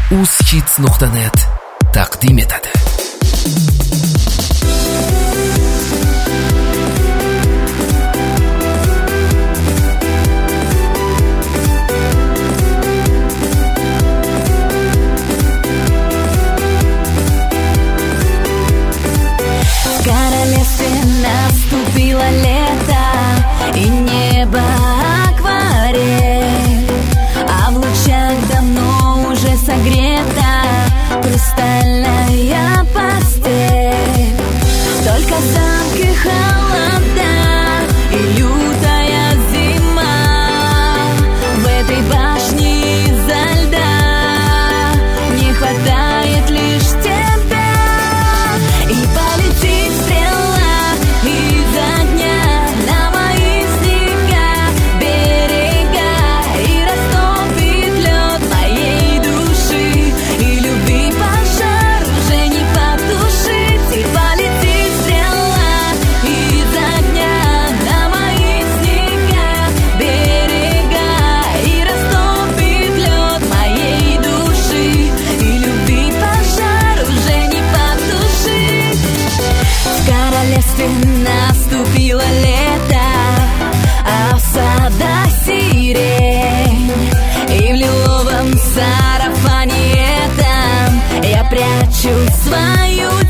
uzhits.net taqdim etadi. Наступило лето, и небо акварель, а в лучах давно уже согрета хрустальная постель. Только в замке холода и лютая зима, в этой башне изо льда не хватает лишь тебя. И полетит стрела из огня на мои снега, берега, и растопит лед моей души, и любви пожар уже не потушить. И полетит стрела из огня на мои снега, берега, и растопит лед моей души, и любви пожар уже не потушить. В королевстве наступило лето, а в садах сирень, и в лиловом сарафане этом я прячу свою